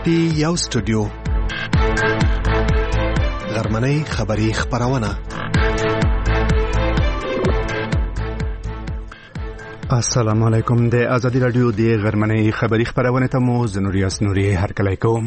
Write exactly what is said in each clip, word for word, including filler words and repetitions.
کې یو سټوډیو غرمنۍ خبری خبرونه. السلام علیکم. د ازادي رادیو د غرمنۍ خبری خبرونه ته مو زنوریاس نوري هرکلی کوم.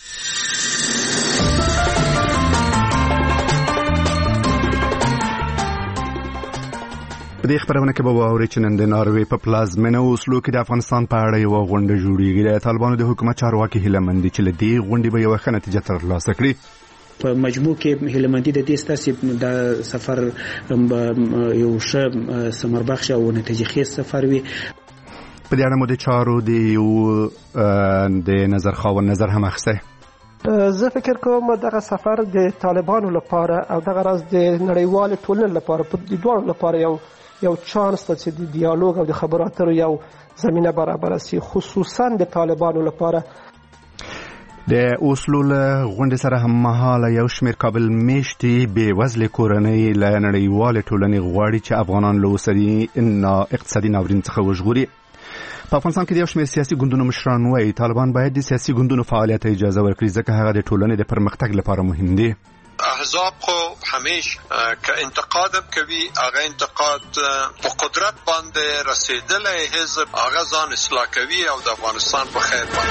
په دې خبرونه کې به واورئ چې نن د ناروې په پلازمینه اوسلو کې د افغانستان په اړه یوه غونډه جوړیږي. د طالبانو د حکومت چارواکي هیله مند دي چې له دې غونډې به یوه ښه نتیجه ترلاسه کړي. په مجموع کې هیله مندي د دې ستاسو د سفر یو ښه ثمربخش او نتیجهخیز سفر وي. په دې اړه مو د چارو د یو د نظر خاوند نظر هم اخیستی. زه فکر کوم دغه سفر د طالبانو لپاره او دغه راز د نړیوال ټولنې لپاره په دواړو لپاره یو یو چانس ته چې د دیالوګ او د خبرو اترو یو زمینه برابره شي، خصوصا د طالبانو لپاره. د اوسلو له غونډې سره هم مهاله یو شمېر کابل میشتې بې وزلې کورنۍ له نړیوالې ټولنې غواړي چې افغانان له اوسني اقتصادي ناورین څخه وژغوري. په افغانستان کې د یو شمېر سیاسي ګوندونو مشران وایي طالبان باید د سیاسي ګوندونو فعالیت ته اجازه ورکړي ځکه هغه د ټولنې د پرمختګ لپاره مهم دي. احزاب خو همیش که انتقاد کوي هغه انتقاد په قدرت باندې رسیدلې حزب هغه ځان اصلاح کوي او د افغانستان په خیر باندې.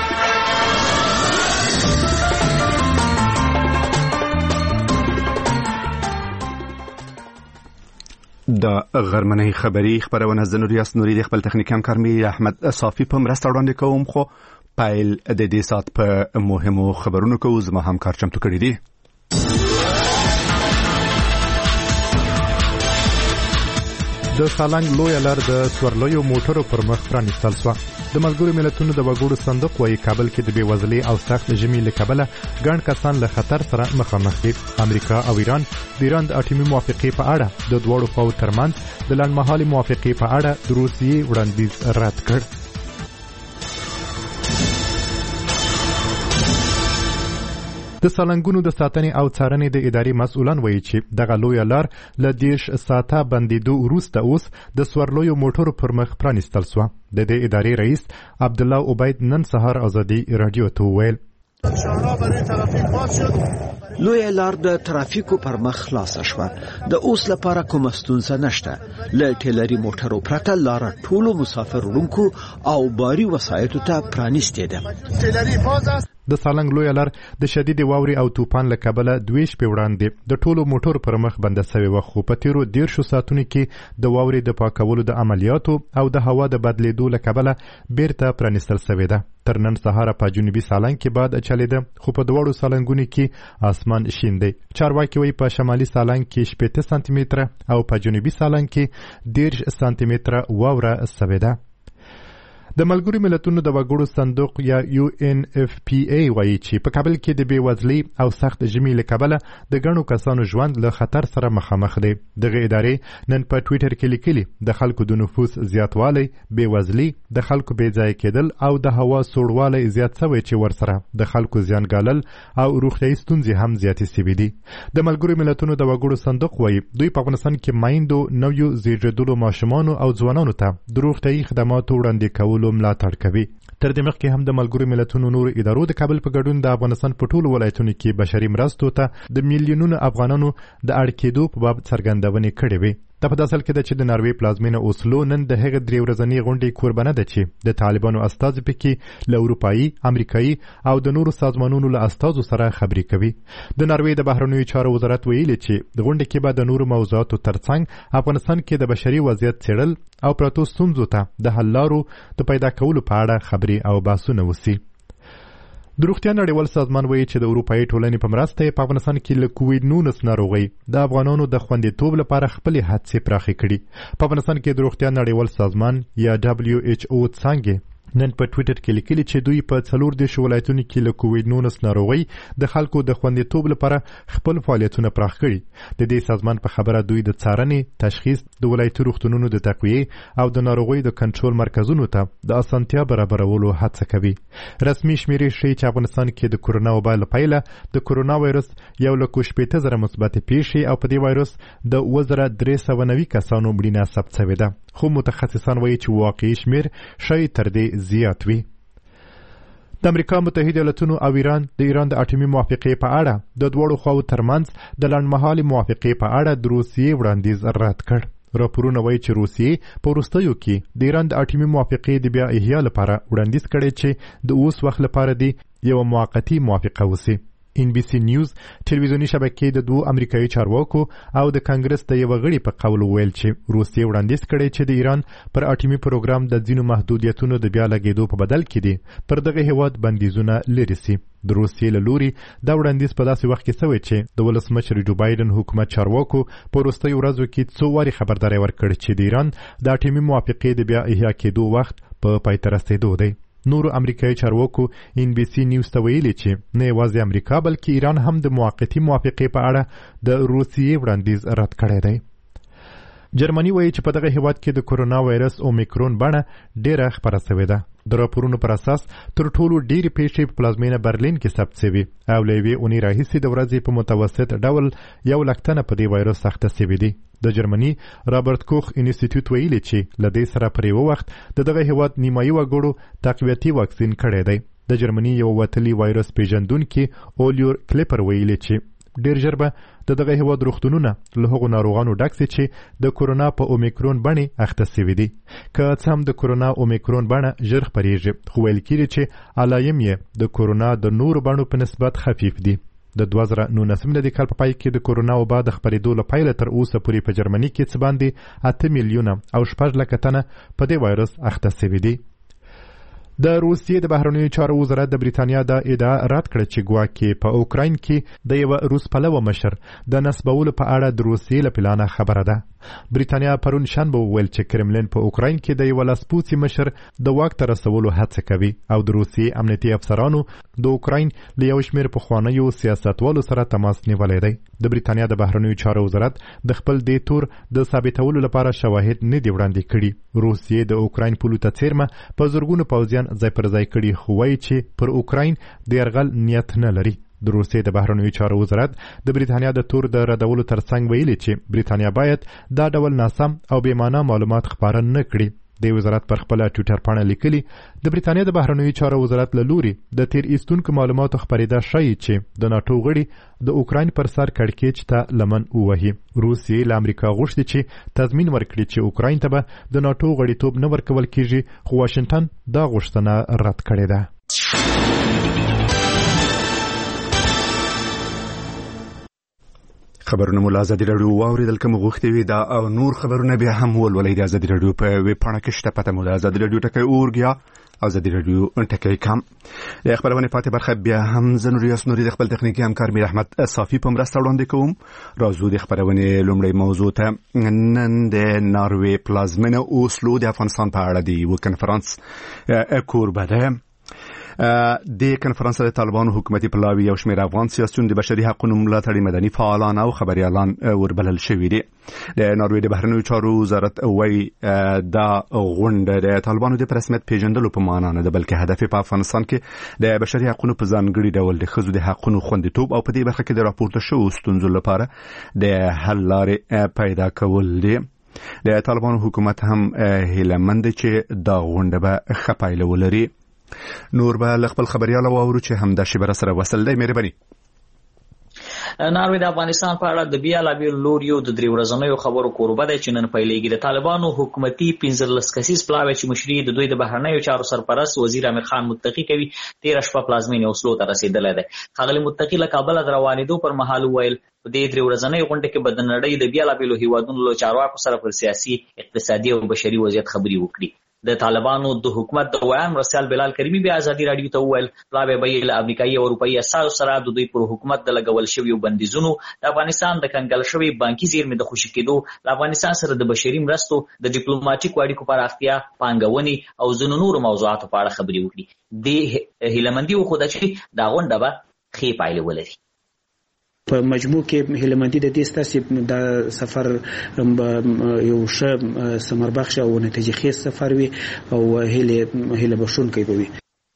د غرمنۍ خبری خبرونه زنوریاس نوري د خپل تخنیکي همکار میر احمد صافي په مرسته وړاندې کوم. خو پایل د دې سات په مهمو خبرونو کې زما همکار چمتو کړی دی. د سالنګ لویه لار د سورلویو موټرو پر مخ پرانیستل شوه. د ملګرو ملتونو د وګړو صندوق وايي کابل کې د بېوزلۍ او سخت ژمي له کبله ګڼ کسان له خطر سره مخامخ دي. امریکا او ایران د ایران د اټومي موافقې په اړه د دواړو خواو ترمنځ د لنډمهالې موافقې په اړه د روسیې وړاندیز رد کړ. د سالنګونو د ساتنې او څارنې د ادارې مسؤلان وایي چې دغه لویه لار له دېرش ساعته بندېدو وروسته اوس د سورلویو موټرو پر مخ پرانیستل شوه. د دې ادارې رئیس عبدالله عبید نن سهار ازادي رادیو ته وویل لویه لار د ترافیکو پر مخ خلاصه شوه. د اوس لپاره کومه ستونزه نشته. له ټیلري موټرو پرته لاره ټولو مسافر وړونکو او باري وسایطو ته پرانیستې ده. د سالنګ لویه لار د شدید واورې او طوفان له کبله دوې شپې وړاندې د ټولو موټرو پر مخ بنده سوې وه، خو په تیرو دېرشو ساعتونو کې د واورې د پاکولو د عملیاتو او د هوا د بدلېدو له کبله بیرته پرانیستل سوې ده. تر نن سهاره په جنوبي سالنګ کې باد چلیده، خو په دواړو سالنګونو کې اسمان شین دی. چارواکي وایي په شمالي سالنګ کې شپېته سانتي متره او په جنوبي سالنګ کې دېرش سانتي متره واوره سوې ده. د ملګرو ملتونو د وګړو صندوق یا یو ان اف پی ای وایي چې په کابل کې د بېوزلۍ او سخت ژمي له کبله د ګڼو کسانو ژوند له خطر سره مخامخ دی. دغه ادارې نن په ټویټر کې لیکلي د خلکو د نفوس زیاتوالی، بېوزلي، د خلکو بې ځایه کېدل او د هوا سوړوالی زیات شوی چې ورسره د خلکو زیان ګالل او روغتیایي ستونزې هم زیاتې شوي دي. د ملګرو ملتونو د وګړو صندوق وایي دوی په افغانستان کې میندو، نویو زیږېدلو ماشومانو او ځوانانو ته د روغتیایي خدماتو وړاندې کولو ملاتړ کوي. تر دې مخکې هم د ملګرو ملتونو نورو ادارو د کابل په ګډون د افغانستان په ټولو ولایتونو کې بشري مرستو ته د میلیونونو افغانانو د اړ کېدو په باب څرګندونې کړې وې. دا په داسې حال کې ده چې د ناروې پلازمینه اوسلو نن د هغې درې ورځنۍ غونډې کوربنه ده چې د طالبانو استازي پکې له اروپایي، امریکایي او د نورو سازمانونو له استازو سره خبرې کوي. د ناروې د بهرنیو چارو وزارت ویلي چې د غونډې کې به د نورو موضوعاتو ترڅنګ افغانستان کې د بشري وضعیت څېړل او پرتو ستونزو ته د حل لارو د پیدا کولو په اړه خبرې او بحثونه وشي. د روغتیا نړیوال سازمان وایي چې د اروپایي ټولنې په مرسته په افغانستان کې له کوویډ نولس ناروغۍ د افغانانو د خوندیتوب لپاره خپلې هڅې پراخې کړي. په افغانستان کې د روغتیا نړیوال سازمان یا دبلیو ایچ او څانګې نن په ټویټر کې لیکلي چې دوی په څلور دېرشو ولایتونو کې له کوویډ نولس ناروغۍ د خلکو د خوندیتوب لپاره خپل فعالیتونه پراخ کړي. د دې سازمان په خبره دوی د څارنې، تشخیص، د ولایتي روغتونونو د تقویې او د ناروغۍ د کنټرول مرکزونو ته د اسانتیا برابرولو هڅه کوي. رسمي شمیرې ښیي چې افغانستان کې د کورونا وبا له پیله د کورونا وایرس یو لک شپېته زره مثبتې پیښې او په دې وایرس د اووه زره درې سوه نوي کسانو مړینه ثبت شوې ده، خو متخصصان وایي چې واقعي شمیر شاید تر دې زیات وي. د د امریکا متحده ایالاتونو او ایران د ایران د اټومي موافقې په اړه د دواړو خواو ترمنځ د لنډمهالې موافقې په اړه د روسیې وړاندیز رد کړ. راپورونه وایي چې روسیې په وروستیو کې د ایران د اټومي موافقې د بیا احیا لپاره وړاندیز کړی چې د اوس وخت لپاره دی یو موقتی موافقه وسی. ان بي سي نیوز ټلویزیونی شبکې د دوه امریکایي چارواکو او د کانګرس د یو غړي په قول ویل چې روسیې وړاندیز کړی چې د ایران پر اټومي پروګرام د ځینو محدودیتونو د بیا لګیدو په بدل کې دي پر دغه هیواد بندیزونه لري سي. د روسیې له لوري دا وړاندیز په داسې وخت کې شوی چې د ولسمشر جو بایدن حکومت چارواکو په وروستیو ورځو کې څو وارې خبرداری ورکړې چې د ایران د اټومي موافقې د بیا احیا کېدو وخت په پای ته رسېدو دی. نورو امریکایي چارواکو ان بي سي نیوز ته ویلي چې نه یوازې امریکا بلکې ایران هم د موقتی موافقې په اړه د روسیې وړاندیز رد کړی دی. جرمني وایي چې په دغه هیواد کې د کورونا وایرس اومیکرون بڼه ډیره خپره شوې ده. د راپورونو پر اساس تر ټولو ډېرې پیښې په پلازمینه برلین کې ثبت شوي او له یوې اونۍ راهیسې د ورځې په متوسط ډول یو لک تنه په دې وایرس اخته شوي دي. د جرمني رابرټ کوخ انسټیټیوټ ویلي چې له دې سره پر یو وخت د دغه هیواد نیمایي وګړو تقویتي واکسین کړی دی. د جرمني یو وتلي وایرس پیژندونکي اولیور کلیپر ویلي چې ډیر ژر به د دغه هیواد روغتونونه له هغو ناروغانو ډک سي چې د کورونا په اومیکرون بڼې اخته سوي دي. که څه هم د کورونا اومیکرون بڼه ژر خپریږي خو ویل کېږي چې علایم یې د کورونا د نورو بڼو په نسبت خفیف دي. د دوه زره نولسم د کال په پای کې د کورونا وبا د خپرېدو له پیله تر اوسه پورې په جرمني کې څه باندې اته میلیونه او شپږ لکه تنه په دې وایرس اخته سوي دي. د روسیې د بهرنیو چارو وزارت د بریتانیا د ادعا رد کړه چې ګواکې په اوکراین کې د یو روس پلوه مشر د نسبولو په اړه د روسیې له پلانه خبره ده. بریتانیا پرون شنبه وویل چې کرملین په اوکراین کې د یو لاسپوڅي مشر د واک ته رسولو هڅه کوي او د روسیې امنیتي افسرانو د اوکراین له یو شمېر پخوانیو سیاستوالو سره تماس نیولی دی. د بریتانیا د بهرنیو چارو وزارت د خپل دې تور د ثابتولو لپاره شواهد نه دي وړاندې کړي. روسیې د اوکراین پولو ته څیرمه په زرګونو پوځیان ځای پر ځای کړي خو وایي چې پر اوکراین د یرغل نیت نه لري. د روسیې د بهرنیو چارو وزارت د بریتانیا د تور د ردولو ترڅنګ ویلي چې بریتانیا باید دا ډول ناسم او بېمانه معلومات خپاره نه کړي. د وزارت پر خپل ټویټر پاڼه لیکلي د بریتانیا د بهرنیو چارو وزارت له لوري د تیر ایستونکو معلوماتو خپرېدا ښیي چې د ناټو غړي د اوکراین پر سر کړکېچ ته لمن ووهي. روسیې له امریکا غوښتي چې تضمین ورکړي چې اوکراین ته به د ناټو غړیتوب نه ورکول کېږي خو واشنګټن دا غوښتنه رد کړې ده. خبرونه مو له ازادي راډیو واورېدل که مو غوښتي وي دا او نور خبرونه بیا هم ولولئ د ازادي راډیو په ویب پاڼه کې شته. پته مو د ازادي راډیو ټکی اورګ یا ازادي راډیو ټکی کام. د خبرونه پاتې برخه بیا هم زه نوریاس نوري د خپل تخنیکي همکار میر احمد صافي په مرسته وړاندې کوم. راځو د خبرونې لومړی موضوع ته. نن د ناروې پلازمینه اوسلو د افغانستان په اړه د یو کنفرانس کوربه ده. د کنفرانس د طالبانو حکومتي پلاوی یو شمېر افغان سیاسیون د بشري حقوقو ملاتړي مدني فعالان او خبريالان وربلل شوي دي. د ناروې د بهرنیو چارو وزارت وایي دا غونډه د طالبانو د رسمیت پیژندلو په معنا نه ده بلکې هدف په افغانستان کې د بشري حقوقو په ځانګړي ډول د ښځو د حقوقو خوندیتوب او په دې برخه کې د راپورته شوو ستونزو لپاره د حل لارې پیدا کول دي. د طالبانو حکومت هم هیلهمند چې دا غونډه به ښه پایله ولري. نور به له خپل خبريال واورو چې همدا شی بر سره وصل دی. مهرباني. ناروې د افغانستان په اړه د بیا لابل لوریو د درې ورځنیو خبرو کوربه دی چې نن پیلېږي. د طالبانو حکومتي پنځلس کسیز پلاوی چې مشري د دوی د بهرنیو چارو سرپرست وزیر امیر خان متقی کوي تیر شپه پلازمینې اوسلو ته رسیدلی دی. ښاغلي متقی له کابل د روانېدو پر مهال ویل په دې درې ورځنیو غونډه کې به د نړۍ د بیا لابل هیوادونو له چارواکو سره پر سیاسي اقتصادي او بشري وضعیت خبري وکړي. د طالبانو د حکومت د ویان رسال بلال کریمی بیا ازادي راډیو ته وویل پلاوی به له امریکایي او اروپایي اساسو سره د دوی پر حکومت د لګول شویو بندیزونو د افغانستان د کنګل شوی بانکي زیرمې د خوشي کېدو د افغانستان سره د بشري مرستو د ډیپلوماټیک اړیکو پراختیا پانګونې او ځینو نورو موضوعاتو په اړه خبرې وکړي. د هیلمندي وخوده چې دا غونډه به ښې پایلې ولري. په مجموع کې هیلمندي د دې ستاسو د سفر یو ښه ثمربخش او نتیجه خیز سفر وي او هیله هیله بشونکی وي.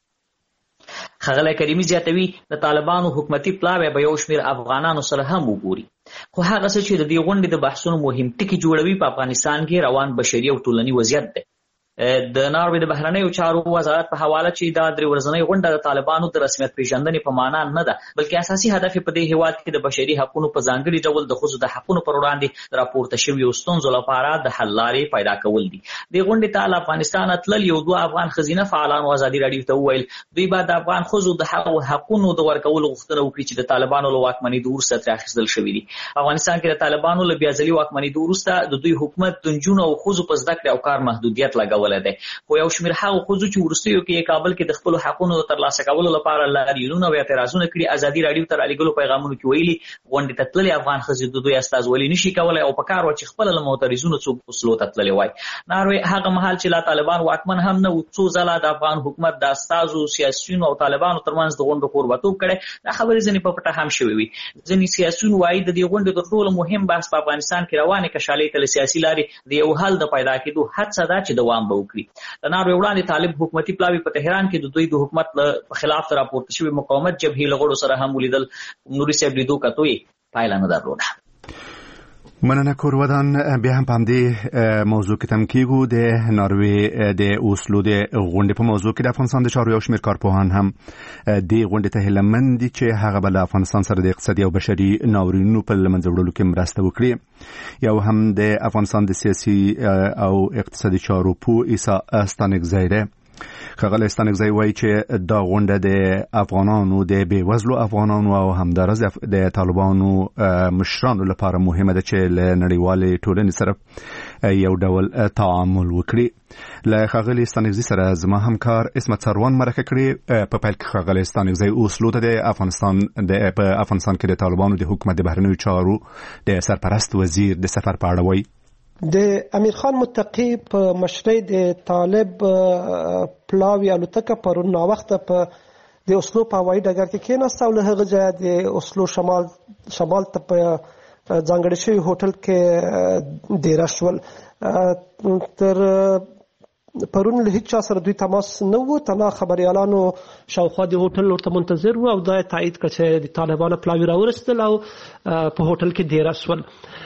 ښاغلی کریمي زیاتوي د طالبانو حکومتي پلاوی به یو شمېر افغانانو سره هم وګوري خو هغه څه چې د دې غونډې د بحثونو مهم ټکي جوړوي په افغانستان کې روان بشري او ټولني وضعیت دی. د ناروې د بهرنیو چارو وزارت په حواله چې دا درې ورځنۍ غونډه د طالبانو د رسمیت پیژندنې په معنا نه ده، بلکې اساسي هدف په دې هیواد کې د بشري حقوقو په ځانګړي ډول د ښځو د حقوقو پر وړاندې راپورته شویو ستونزو لپاره د حل لارې پیدا کول دي. د غونډې ته له افغانستان تلل یو دوه افغان ښځینه فعالانو ازادي راډیو ته وویل دوی به د افغان ښځو د حقوقو د ورکولو غوښتنه وکړي چې د طالبانو له واکمنۍ وروسته ترې اخیستل شوي دي. افغانستان کې د طالبانو له بیا ځلي واکمنۍ وروسته د دوی حکومت د نجونو او ښځو په زده کړې او کار محدودیت لګولی دی، خو یو شمېر هغو ښځو چې وروستیو کې کابل کې د خپلو حقونو د ترلاسه کولو لپاره لاریونونه او اعتراضونه کړي، ازادي راډیو ته رالېږلو پیغامونو کې ویلي غونډې ته تللې افغان ښځې د دوی استازولي نشي کولی او په کار وه چې خپله له معترضینو څوک وسلو ته تللې وای. ناروې هغه مهال چې لا طالبان واکمن هم نه و څو ځله د افغان حکومت د استازو سیاسیونو او طالبانو ترمنځ د غونډو کوربتوب کړی. دا خبرې ځینې په پټه هم شوې وي. ځینې سیاسیون وایي د دې غونډې تر ټولو مهم بحث په افغانستان کې روانې کشالۍ ته له سیاسي لارې د یو حل د پیدا کېدو هڅه ده چې دوام به وکړي. د ناروې وړاندې طالب حکومتي پلاوي په تهران کې د دوی د حکومت په خلاف راپورته شوي مقاومت جبهې له غړو سره هم ولیدل. نوري صاحب لیدو کتو یې پایله نه درلوده. مننه کورودان. بیا هم په همدې موضوع کې تم کېږو. د ناروې د اوسلو د غونډې په موضوع کې د افغانستان د چارو یو شمېر کارپوهان هم دې غونډې ته هیله مند دي چې هغه به له افغانستان سره د اقتصادي او بشري ناورینونو په له منځه وړلو کې مرسته وکړي. یو هم د افغانستان د سیاسي او اقتصادي چارو پوه عیسی ستانکزی ښاغلی ستانکزی وایي چې دا غونډه د افغانانو د بېوزلو افغانانو او همداراز د طالبانو مشرانو لپاره مهمه ده چې له نړیوالې ټولنې سره یو ډول تعامل وکړي. له ښاغلي ستانکزي سره زما همکار اسمت سروان مرکه کړې. په پیل کې ښاغلی ستانکزی اوسلو ته د افغانستان د په افغانستان کې د طالبانو د حکومت د بهرنیو چارو د سرپرست وزیر د سفر په اړه وایي. د امیر خان متقی په مشرۍ د طالب پلاوی الوتکه پرون ناوخته په د اوسلو په هوایي ډګر کې کېناسته او له هغه ځایه د اوسلو شمال شمال ته په ځانګړي شوي هوټل کې دېره شول. تر پرون له هیڅ چا سره دوی تماس نه و، تنها خبریالانو شاوخوا د هوټل ورته منتظر و او دا تایید کړه چې د طالبانو پلاوی راورسېدل او په هوټل کې دېره شول.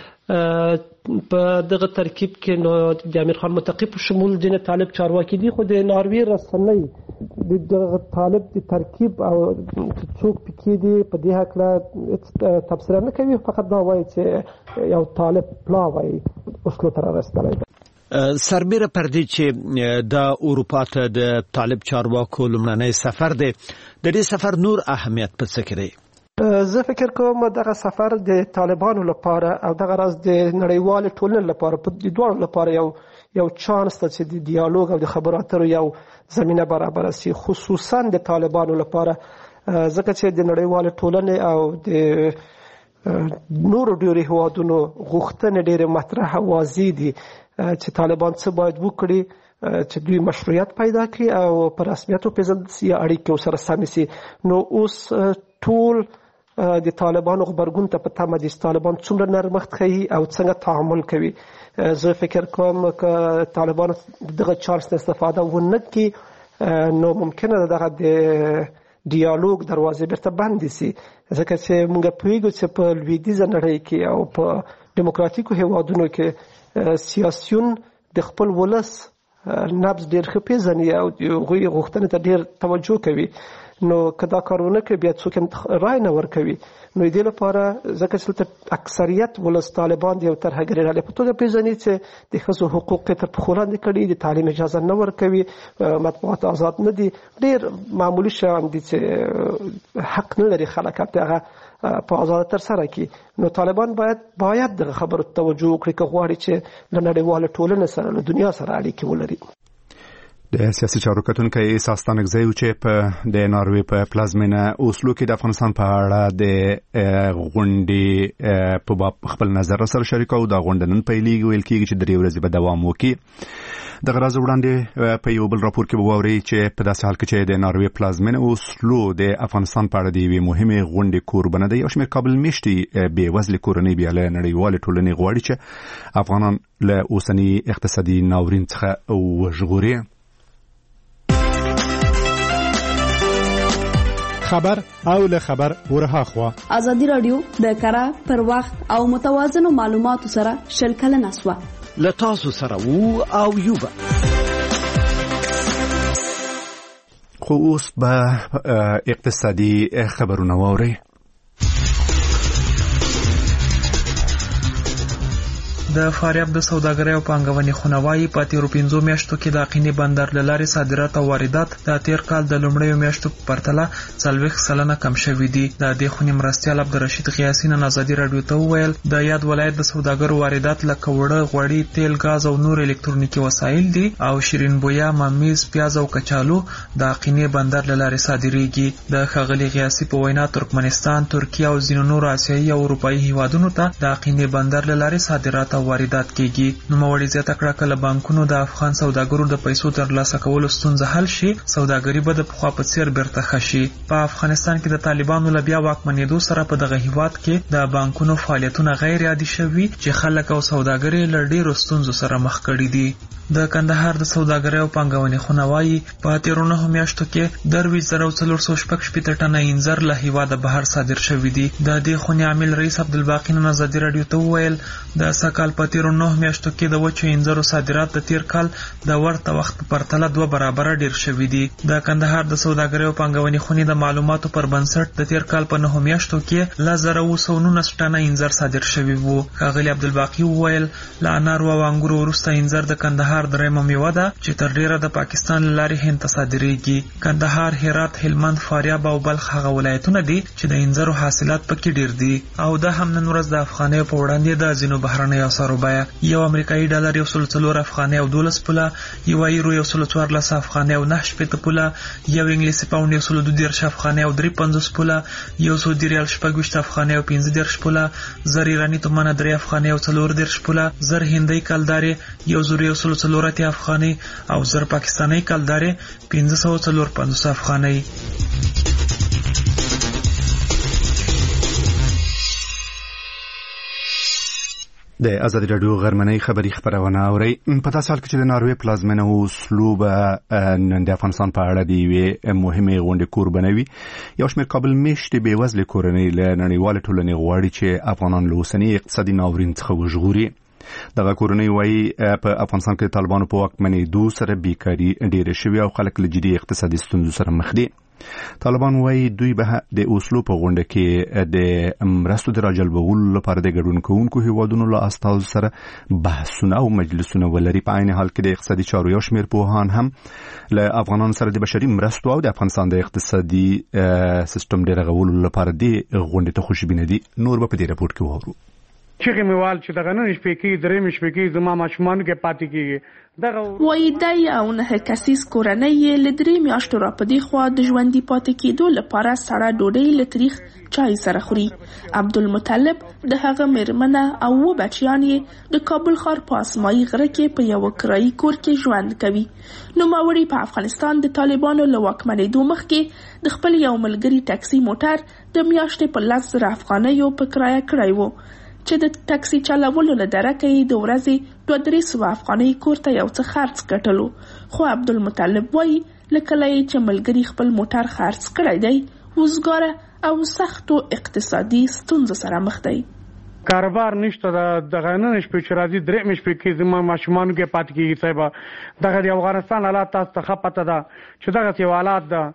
په دغه ترکیب کې نو د امیر خان متقی په شمول ځینې طالب چارواکي دي، خو د ناروې رسنۍ د دغه طالب د ترکیب او څوک پکې دي په دې هکله تبصره نه کوي، فقط دا وایي چې یو طالب پلاوی اوسلو ته رارسېدلی دی. سربیره پر دې چې د اروپا ته د طالب چارواکو لومړنی سفر دی، د دې سفر نور اهمیت په څه کې دی؟ زه فکر کوم دغه سفر د طالبانو لپاره او دغه راز د نړیوال ټولنې لپاره په دې دواړو لپاره یو یو چانس ته چې د ډیالوګ او د خبرو اترو یو زمینه برابره شي، خصوصا د طالبانو لپاره، ځکه چې د نړیوال ټولنې او د نورو ډیرو هیوادونو غوښتنې ډېرې مطرح او واضح دي چې طالبان څه باید وکړي چې دوی مشروعیت پیدا کړي او په رسمیت وپېژندل شي، اړیکې ورسره سمې شي. نو اوس ټول د طالبانو غبرګون ته په تمه دي چې طالبان څومره نرمښت ښیي او څنګه تعامل کوي. زه فکر کوم که طالبانو دغه چانس نه استفاده ونه کړي نو ممکنه ده دغه د ډیالوګ دروازې بیرته بندې شي، ځکه چې موږ پوهېږو چې په لویدیځه نړۍ کې او په ډیموکراتیکو هیوادونو کې سیاسیون د خپل ولس نبض ډېر ښه پېژني او هغوی غوښتنې ته ډېر توجه کوي. نو که دا کارونه کوي بیا څوک رای نه ورکوي. نو دې لپاره ځکه چې دلته اکثریت ولس طالبان د یو ترهګرۍ ډلې په توګه پېژني چې د ښځو حقوق یې تر پښو لاندې کړي، د تعلیم اجازه نه ورکوي، مطبوعات آزاد نه دي، ډېر معمولي شیان دي چې حق نه لري خلک هغه په آزاده ترسره کړي. نو طالبان باید باید دغه خبرو ته توجه وکړي که غواړي چې له نړیواله ټولنې سره له دنیا سره اړیکې ولري. د سیاسي چارو کتونکی عیسی ستانکزی چې په د ناروې په پلازمینه اوسلو کې د افغانستان په اړه د غونډې په باب خپل نظر سره شریکو. دا غونډه نن پیلېږي، ویل کېږي چې درې ورځې به دوام وکړي. دغه راز وړاندې په یو بل راپور کې به واورئ چې په داسې حال کې چې د ناروې پلازمینه اوسلو د افغانستان په اړه د یوې مهمې غونډې کوربنه دی، یو شمېر کابل میشتې بېوزلې کورنۍ بیا له نړیوالې ټولنې غواړي چې افغانان له اوسني اقتصادي ناورین څخه وژغوري. خبر او له خبر ورها خوا ازادي رادیو د کارا پر وخت او متوازن معلوماتو سره شل کلن اسوا له تاسو سره وو او یوبا خو اوس به اقتصادي خبرونه واورئ. د فاریاب د سوداګرۍ او پانګونې خونه وايي په تیرو پنځو میاشتو کې د اقینې بندر له لارې صادرات او واردات د تیر کال د لومړیو میاشتو په پرتله څلوېښت سلنه کم شوي دي. د دې خونې مرستیال عبدالرشید غیاسي نن ازادي راډیو ته وویل د یاد ولایت د سوداګرو واردات لکه وړه، غوړي، تیل، ګاز او نور الکترونیکي وسایل دي او شیرین بویا، ممیز، پیاز او کچالو د اقینې بندر له لارې صادریږي. د ښاغلي غیاسي په وینا ترکمنستان، ترکیه او ځینو نورو آسیایي او اروپایي هیوادونو ته د اقینې بندر له لارې صادرات او واردات کیږي. نوموړي زیاته کړه کله بانکونو د افغان سوداګرو د پیسو ترلاسه کولو ستونزه حل شي، سوداګري به د پخوا په څیر بیرته ښه شي. په افغانستان کې د طالبانو له بیا واکمنېدو سره په دغه هیواد کې د بانکونو فعالیتونه غیر عادي شوي چې خلک او سوداګري له ډېرو ستونزو سره مخ کړي دي. د کندهار د سوداګرۍ او پانګونې خونه وايي په تیرو نهو میاشتو کې درویشت زره څلور سوه شپږ شپېته ټنه انځر له هیواده بهر صادر شوي دي. د دې خونې عامل رئیس عبدالباقي نن ازادي راډیو ته وویل د سږ کال په تیرو نهو میاشتو کې د وچو انځرو صادرات د تیر کال د ورته وخت په پرتله دوه برابره ډیر شوي دي. د کندهار د سوداګرۍ او پانګونې خونې د معلوماتو پر بنسټ د تیر کال په نهو میاشتو کې لس زره اوه سوه نولس ټنه انځر صادر شوي وو. ښاغلي عبدالباقي وویل له انارو او انګورو وروسته انځر د کندهار درېیمه میوه ده چې تر ډیره د پاکستان له لارې هند ته صادریږي. کندهار، هرات، هلمند، فاریاب او بلخ هغه ولایتونه دي چې د انځرو حاصلات پکې ډیر دي او دا هم نن ورځ د افغانیو په وړاندې د ځینو بهرنیو اسعارو بیه یو امریکایي ډالر یو سل څلور افغانۍ او دولس پوله، یو ایرو یو سل څوارلس افغانۍ او نهه شپېته پوله، یو انګلیسي پاونډ یو سل دوه دېرش افغانۍ او درې پنځوس پوله، یو سعودي ریال شپږ ویشت افغانۍ او پنځه دېرش پوله، زر ایراني تومنه درې افغانۍ او څلور دېرش پوله، زر هندۍ کلدارې یو زر یو سل څلور اتیا افغانۍ او زر پاکستاني کلدارې پنځه سوه څلور پنځوس افغانۍ. د ازادي راډیو غرمنۍ خبری خبرونه اورئ. په تاسو حال کې چې د ناروې پلازمینه اوسلو به نن د افغانستان په اړه دی یوې مهمه غونډه کوربنوي. یو شمېر کابل میشتې بېوزلې کورنۍ له نړیوالې ټولنې غواړي چې افغانان له اوسني اقتصادي ناورین څخه وژغوري. دغه کورنۍ وايي په افغانستان کې د طالبانو په واکمنېدو سره بیکاري ډېره شوې او خلک له جدي اقتصادي ستونزو سره مخ دي. طالبان وايي دوی به د اوسلو په غونډه کې د مرستو د راجلبولو لپاره د ګډون کوونکو هیوادونو له استازو سره بحثونه او مجلسونه ولري. په عین حال کې د اقتصادي چارو یو شمېر پوهان هم له افغانانو سره د بشري مرستو او د افغانستان د اقتصادي سیستم د رغولو لپاره د غونډې ته خوشبینه دي. نور به په دې راپور کې وورو. چیغې مې وال چې دغه نن شپې کې درې مې شپې کې زما ماشومانو کې پاتې کېږي. وایي دی او نه کسیز کورنۍ یې له درې میاشتو راپدې خوا د ژوندي پاتې کېدو لپاره سړه ډوډۍ له تریخ چای سره خوري. عبدالمطلب د هغه مېرمنه او اووه بچیان یې د کابل ښار په اسمایي غره کې په یوه کرایي کور کې ژوند کوي. نوموړي په افغانستان د طالبانو له واکمنېدو مخکې د خپل یو ملګري ټکسي موټر د میاشتې په لس زره افغانیو په کرایه کړی و چې د ټکسي چلولو له درکه یې د ورځې دوه درې سوه افغانۍ کور ته یو څه خرڅ ګټلو. خو عبدالمطلب وایي له کله یې چې ملګري خپل موټر خرڅ کړی دی وزګاره او سختو اقتصادي ستونزو سره مخ دی. کاروبار نشته. دغه نن شپې چې راځي درې مې شپې کې زما ماشومانو کې پاتې کېږي. صاحبه دغه د افغانستان حالات تاسو ته ښه پته ده چې دغسې یو حالات ده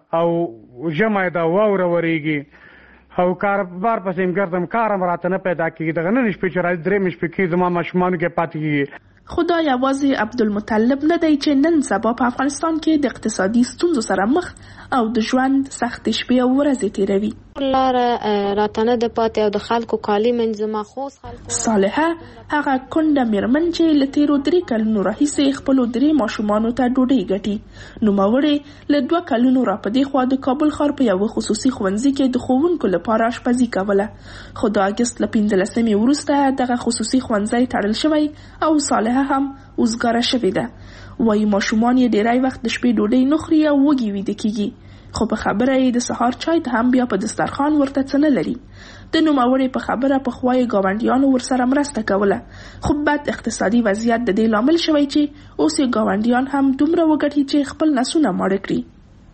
او ژمی ده، واوره ورېږي او کاروبار پسې م ګرځم، کار هم راته نه پیدا کېږي. دغه نن شپې چې راځي درې مې شپې کې زما ماشومانو کې پاتې کېږي. خو دا یوازې عبدالمطلب نه دی چې نن سبا په افغانستان کې د اقتصادي ستونزو سره مخ او د ژوند سختې شپې او ورځې تیروي. لاره راته نه ده پاتې او د خلکو کالي منځمه خوست خلکو. صالحه هغه کونډه مېرمن چې له تېرو درې کلونو راهیسې خپلو درې ماشومانو ته ډوډۍ ګټي. نوموړې له دوه کلونو راپدې خوا د کابل ښار په یوه خصوصي ښوونځي کې د ښوونکو لپاره اشپزي کوله. خو د اګست له پنځلسمې وروسته دغه خصوصي ښوونځی تړل شوی او صالحه هم وزګاره شوې ده. وایي ماشومان یې ډېری وخت د شپې ډوډۍ نه خوري او وږي ویده کېږي. خو په خبره یې د سهار چای ته هم بیا په دسترخوان ورته څه نه لري. د نوموړې په خبره پخوا یې ګاونډیانو ورسره مرسته کوله، خو بد اقتصادي وضعیت د دې لامل شوی چې اوس یې ګاونډیان هم دومره وګټي چې خپل نسونه ماړه کړي.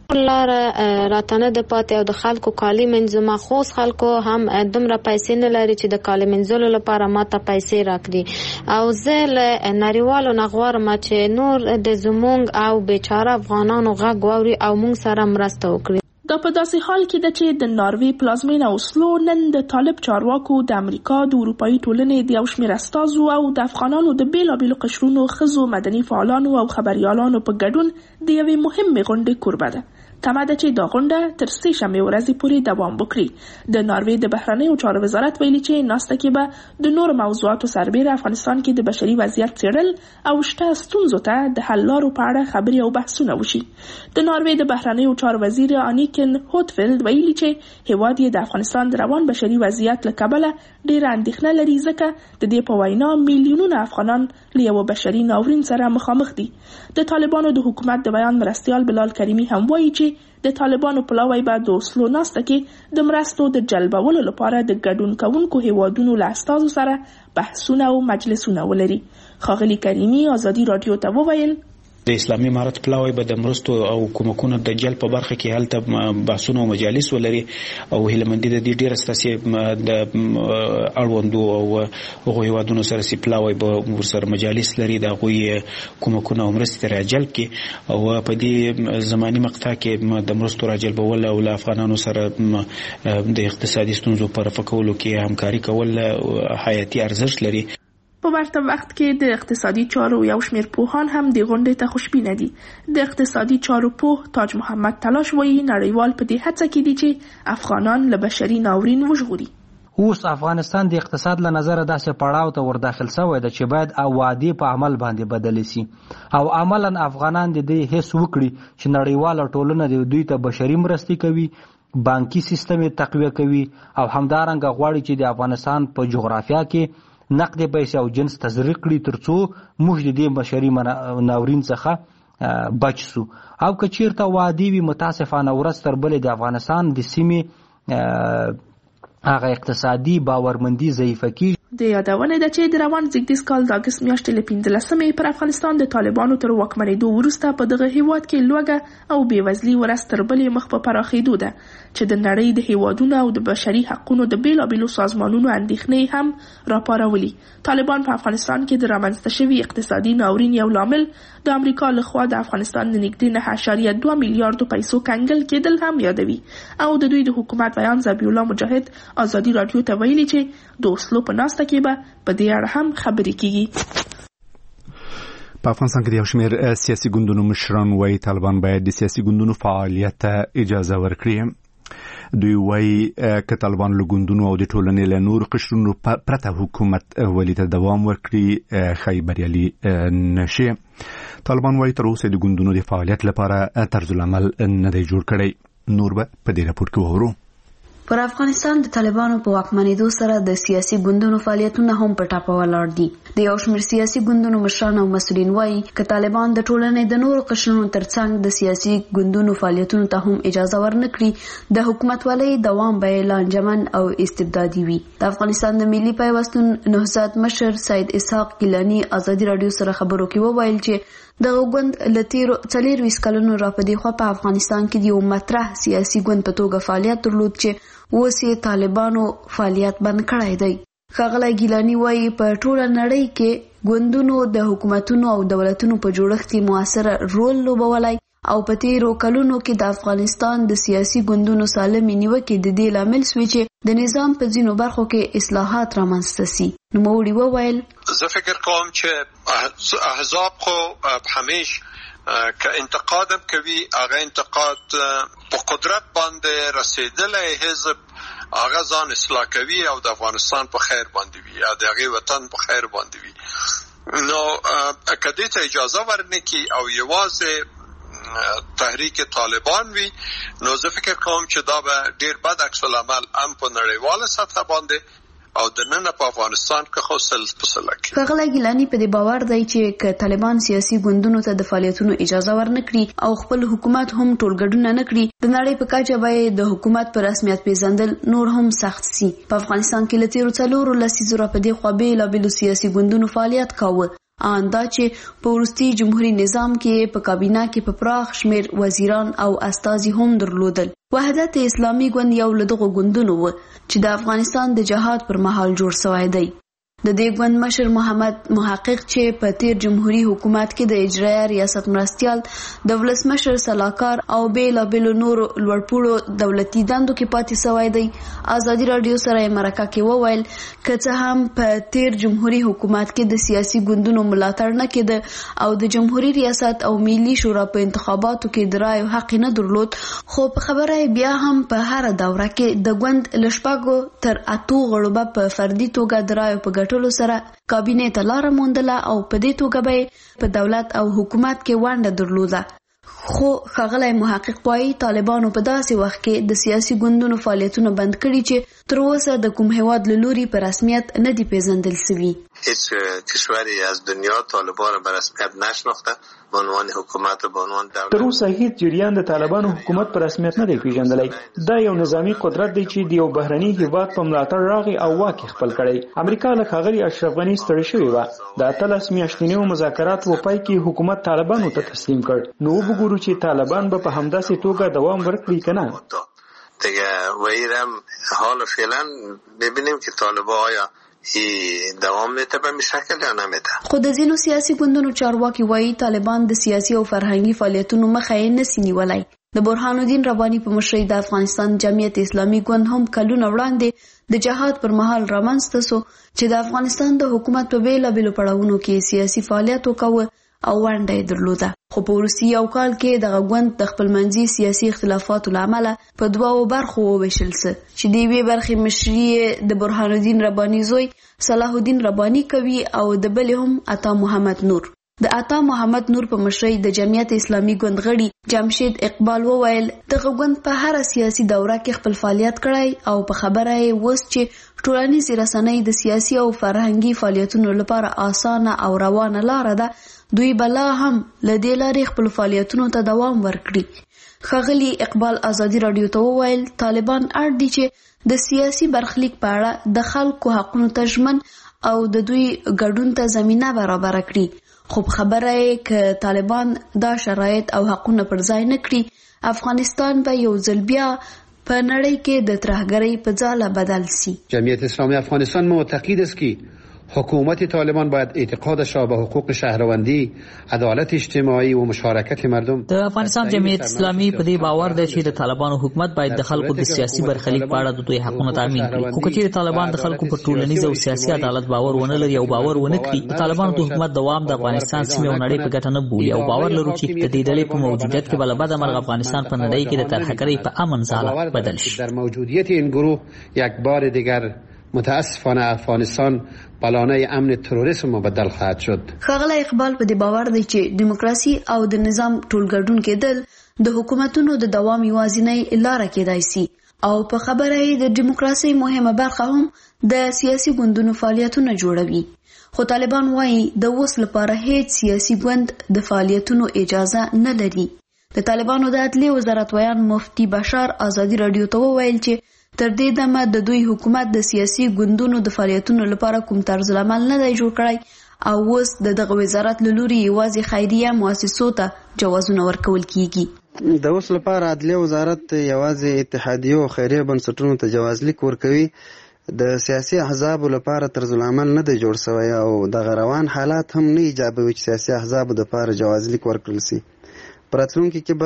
لار راتنه د پاتې او د خلکو کالي منځما خوس خلکو هم دومره پیسې نه لري چې د کالي منځلو لپاره ماته پیسې راکړي او زه له نړیوالو نغوارم چې نور د زمونږ او بیچاره افغانانو غږ واوري او مونږ سره مرسته وکړي. دا په داسې حال کې ده چې د ناروی پلازمینه اوسلو نن د طالب چارواکو د امریکا د اروپایي ټولنې د یو شمېر استازو او د افغانانو د بیلابیلو قشرونو ښځو مدني فعالانو او خبریالانو په ګډون د یوې مهمې غونډې کوربه ده. تمه ده چې دا غونډه تر سې شنبې ورځې پورې دوام وکړي. د ناروی د بهرنیو چارو وزارت ویلي چې ناسته کې به د نورو موضوعاتو سربیره افغانستان کې د بشري وضعیت څېړل او شته ستونزو ته د حل لارو په اړه خبرې او بحثونه وشي. د ناروی د بهرنیو چارو وزیر انیکن هوتفیلد ویلي چې هیواد یې د افغانستان د روان بشري وضعیت له کبله ډېره اندېښنه لري، ځکه د دې په وینا میلیونونه افغانان له یوه بشري ناورین سره مخامخ دي. د طالبانو د حکومت د بیان مرستیال بلال کریمي هم وایي چې د طالبانو پلاوی به د اوسلو ناسته کې د مرستو د جلبولو لپاره د ګډون کوونکو هیوادونو له استازو سره بحثونه او مجلسونه ولري. ښاغلي کریمي ازادي راډیو ته وویل د اسلامي امارت پلاوی به د مرستو او کومکونو د جلب په برخه کې هلته بحثونه او مجالس ولري او هیلمندي د دې ډیره ستاسي د اړوندو او هغو هیوادونو سره سي پلاوی به ورسره مجالس لري د هغوی کومکونه او مرستې راجلب کې او په دې زماني مقطع کې د مرستو راجلبول او له افغانانو سره د اقتصادي ستونزو په رفع کولو کې همکاري کول حیاتي ارزښت لري. په ورته وخت کې د اقتصادي چارو یو شمېر پوهان هم د غونډې ته خوشبینه دي. د اقتصادي چارو پوه تاج محمد تلاش وایي نړیوال په دې هڅه کې دي چې افغانان له بشري ناورین وژغوري. اوس افغانستان د اقتصاد له نظره داسې پړاو ته ور داخل شوی ده چې باید وعدې په عمل باندې بدل شي او عملا افغانان د دې حس وکړي چې نړیواله ټولنه د دوی ته بشري مرستې کوي، بانکي سیستم یې تقویه کوي او همدارنګه غواړي چې د افغانستان په جغرافیا کې نقد پیسې او جنس تزریق کړي ترڅو موږ د دې بشري ناورین څخه بچ سو. او که چیرته وعدې وي متاسفانه ورځ تر بلې د افغانستان د سیمې هغه اقتصادي باورمندي ضعیفه کیږي. د یادونه ده چې د روان زیږدیز کال د اګست میاشتې له پنځلسمې پر افغانستان د طالبانو تر واکمنېدو وروسته په دغه هیواد کې لوږه او بېوزلي ورځ تر بلې مخ په پراخېدو ده چې د نړۍ د هیوادونو او د بشري حقونو د بیلابیلو سازمانونو اندېښنې هم راپارولي. طالبان په افغانستان کې د رامنځته شوي اقتصادي ناورین یو لامل د امریکا لخوا د افغانستان د نږدې نهه اعشاریه دوه میلیارډو پیسو کنګل کېدل هم یادوي او د دوی د حکومت بیان ذبیح الله مجاهد ازادي راډیو ته ویلي چې د اوسلو په ناسته کې به په دې اړه هم خبرې کیږي. په افغانستان کې د یو شمېر سیاسي ګوندونو مشران وایي طالبان باید د سیاسي ګوندونو فعالیت ته اجازه ورکړي. دوی وایي که طالبان له ګوندونو او د ټولنې له نورو قشرونو پرته حکومت ولي ته دوام ورکړي ښایي بریالي نشي. طالبان وایي تر اوسه د ګوندونو د فعالیت لپاره طرز العمل نه دی جوړ کړی. نور به په دې راپور کې وورو. پر افغانستان د طالبانو په واکمنېدو سره د سیاسي ګوندونو فعالیتونه هم په ټاپه ولاړ دي. د یو شمېر سیاسي ګوندونو مشران او مسؤلین وایي که طالبان د ټولنې د نورو قشرونو ترڅنګ د سیاسي ګوندونو فعالیتونو ته هم اجازه ورنکړي د حکومتولۍ دوام به لانجمن او استبدادي وي. د افغانستان د ملي پیوستون نهضت مشر سید اسحاق ګیلاني ازادي راډیو سره خبرو کې وویل چې دغه ګوند له تیرو څلورویشت کلونو راپدې خوا په افغانستان کې د یو مطرح سیاسي ګوند په توګه فعالیت درلود چې اوس یې طالبانو فعالیت بند کړی دی. ښاغلی ګیلاني وایي په ټوله نړۍ کې ګوندونو د حکومتونو او دولتونو په جوړښت کې موثره رول لوبولی او په تیرو کلونو کې د افغانستان د سیاسي ګوندونو سالمې نیوکې د دې لامل سوې چې د نظام په ځینو برخو کې اصلاحات رامنځته سي. نوموړي وویل زه فکر کوم چې احزاب خو همیش که انتقادم کوي هغه انتقاد په قدرت باندې رسیدلی حزب هغه ځان اصلاح کوي او د افغانستان په خیر باندې وي یا د هغې وطن په خیر باندې وي. نو که دې ته اجازه ورنکړي او یوازې تحریک طالبان وي نو زه فکر کوم چې دا به ډیر بد عکس العمل هم په نړیواله سطح باندې او د نن په افغانستان کې خو سل پسله کې. ښاغلی ګیلاني په دې باور دی چې که طالبان سیاسي ګوندونو ته د فعالیتونو اجازه ورنکړي او خپل حکومت هم ټولګډونه نه کړي د نړۍ په کچه به د حکومت په رسمیت پیژندل نور هم سخت سي. په افغانستان کې له تیرو څلورو لسیزو راپدې خوا بېلابېلو سیاسي ګوندونو فعالیت کاوه ان دا چې په وروستي جمهوریت نظام کې په کابینه کې په پراخ شمیر وزیران او استازي هم درلودل. وحدت اسلامي ګوند یو له دغو ګوندونو و چې د افغانستان د جهاد پر مهال جوړ شوی دی. د دې ګوند مشر محمد محقق چې په تیر جمهوریت حکومت کې د اجرایه ریاست مرستیال د ولسمشر سلاکار او بیلابیلو نور لوړپوړو دولتي دندو کې پاتې شوی دی. ازادي راډیو سره یې مرکه کې وویل که څه هم په تیر جمهوریت حکومت کې د سیاسي ګوندونو ملاتړ نه کېده او د جمهوریت ریاست او ملي شورا په انتخاباتو کې د رایو حق نه درلود، خو په خبره بیا هم په هر دوره کې د ګوند له شپږو تر اتو غړو به په فردي توګه د رایو په ګټلو سره کابینې ته لاره موندله او په دې توګه به په دولت او حکومت کې ونډه درلوده. خو ښاغلی محقق وایي طالبانو په داسې وخت کې د سیاسي ګوندونو فعالیتونه بند کړي چې تر اوسه د کوم هیواد له لوري په رسمیت نه دي پیژندل شوي. هیچ کشوری از دنیا طالبان به رسمیت نشناخته به عنوان حکومت به عنوان دولت. تر اوسه هیڅ جریان د طالبانو حکومت په رسمیت نه دی پیژندلی. دا یو نظامی قدرت دی چې د یو بهرني هیواد په ملاتړ راغی او واک خپل کړی. امریکا له ښاغلي اشرف غني ستړې شوې وه. د اتلس میاشتنیو مذاکراتو په پای کې حکومت طالبانو ته تسلیم کړ. نو وګورو چې طالبان به په همداسې توګه دوام ورکړي که نه. دیگه و ایرم حال فعلا ببینیم که طالبان آیا دوام میته به شکل یا نمیته. خو د ځینو سیاسي ګوندونو چارواکي وایي طالبان د سیاسي او فرهنګي فعالیتونو مخه یې نسي نیولی. د برهان الدین رباني په مشرۍ د افغانستان جمعیت اسلامي ګوند هم کلونه وړاندې د جهاد پر مهال رامنځته سو چې د افغانستان د حکومت په بیلابیلو پړاوونو کې سیاسي فعالیت وکاوه او ونډه یې درلوده. خو په وروستي یو کال کې دغه ګوند د خپلمنځي سیاسي اختلافاتو له امله په دوو برخو وویشل سه چې د یوې برخې مشري د برهان الدین رباني زوی صلاح الدین رباني کوي او د بلې هم عطا محمد نور. د عطا محمد نور په مشرۍ د جمعیت اسلامي ګوند غړي جمشید اقبال وویل دغه ګوند په هر سیاسي دوره کې خپل فعالیت کړی او په خبره یې وس چې ټولنیزې رسنۍ د سیاسي او فرهنګي فعالیتونو لپاره اسانه او روانه لاره ده. دوی بلا هم له دې لارې خپل فعالیتونو ته دوام ورکړي. ښاغلي اقبال ازادي راډیو ته وویل طالبان اړ دي چې د سیاسي برخلیک په اړه د خلکو حقونو ته ژمن او د دوی ګډون ته زمینه برابره کړي. خو خبره یې که طالبان دا شرایط او حقونه پر ځای نه کړي افغانستان به یو ځل بیا په نړۍ کې د ترهګرۍ په ځاله بدل سي. جمعیت اسلامی افغانستان معتقد است که حکومت طالبان باید اعتقادش را به حقوق شهروندی، عدالت اجتماعی و مشارکت مردم. د افغانستان جمعیت اسلامي په دې باور دی چې د طالبانو حکومت باید د خلکو د سیاسي برخلیک په اړه د دوی حقوقو تامین کړي. خو کچېرې طالبان د خلکو په ټولنیز او سیاسي عدالت باور ونه لري او باور ونه کړي، د طالبانو د حکومت دوام د افغانستان سیمې او نړۍ په ګټه نه بولي او باور لرو چې د دې ډلې په موجودیت کې به له بده مرغه افغانستان په نړۍ کې د ترهګرۍ په امن ځاله بدل شي. در موجودیت این گروه یک بار دیگر متاسفانه افغانستان پلانه امن تروریسم مبدل خواهد شد. ښاغلی اقبال په دې باور دی چې دیموکراسي او د نظام ټولګډون کېدل د حکومتونو د دوام یوازینۍ لاره کېدای سي او په خبره یې د دیموکراسي مهمه برخه هم د سیاسي ګوندونو فعالیتونه جوړوي. خو طالبان وایي د اوس لپاره هیڅ سیاسي ګوند د فعالیتونو اجازه نه لري. د طالبانو د عدلیې وزارت ویان مفتي بشار ازادي راډیو ته وویل چې تر دې دمه د دوی حکومت د سیاسي ګوندونو د فعالیتونو لپاره کوم طرز العمل نه دی جوړ کړی او اوس د دغه وزارت له لوري یوازې خیریه مؤسسو ته جوازونه ورکول کیږي. د اوس لپاره عدلیه وزارت یوازې اتحادیو او خیریه بنسټونو ته جوازلیک ورکوي. د سیاسي احزابو لپاره طرز العمل نه دی جوړ شوی او دغه روان حالات هم نه ایجابوي چې سیاسي احزابو دپاره جوازلیک ورکړل سي. په راتلونکي کې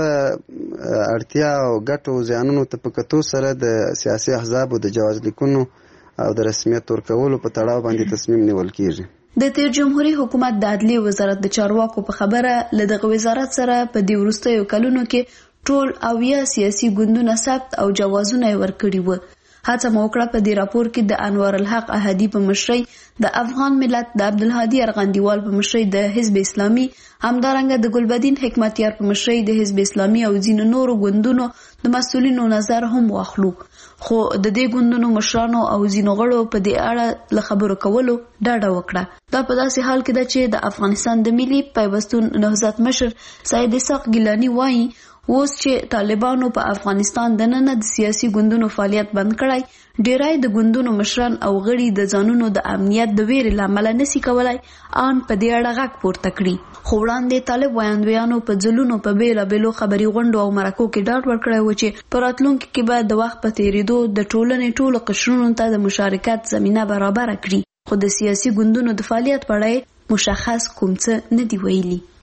به اړتیا او ګټو زیانونو ته په کتو سره د سیاسي احزابو د جوازلیکونو او د رسمیت ورکولو په تړاو باندې تصمیم نیول کیږي. د تیر جمهوریت حکومت د عدلیې وزارت د چارواکو په خبره له دغه وزارت سره په دې وروستیو کلونو کې ټول اویا سیاسي ګوندونه ثبت او جوازونه یې ورکړي وو. هڅه مو وکړه په دې راپور کې د انوار الحق احدي په مشرۍ د افغان ملت د عبدالهادي ارغندیوال په مشرۍ د حزب اسلامي همدارنګه د ګلبدین حکمتیار په مشرۍ د حزب اسلامي او ځینو نورو ګوندونو د مسؤلینو نظر هم واخلو. خو د دې ګوندونو مشرانو او ځینو غړو په دې اړه له خبرو کولو ډاډه وکړه. دا په داسې حال کې ده چې د افغانستان د ملي پیوستون نهضت مشر سید اسحاق ګیلاني وایي اوس چې طالبانو په افغانستان دننه د سیاسي ګوندونو فعالیت بند کړی، ډیری د ګوندونو مشران او غړي د ځانونو د امنیت د ویرې له امله نشي کولای ان په دې اړه غږ پورته کړي. خو وړاندې طالب ویاندویانو په ځلونو په بیلابیلو خبري غونډو او مرکو کې ډاډ ورکړی و چې په راتلونکي کې به د وخت په تېرېدو د ټولنې ټولو قشرونو ته د مشارکت زمینه برابره کړي. خو د سیاسي ګوندونو د فعالیت په اړه مشخص کوم څه نه دی ویلي.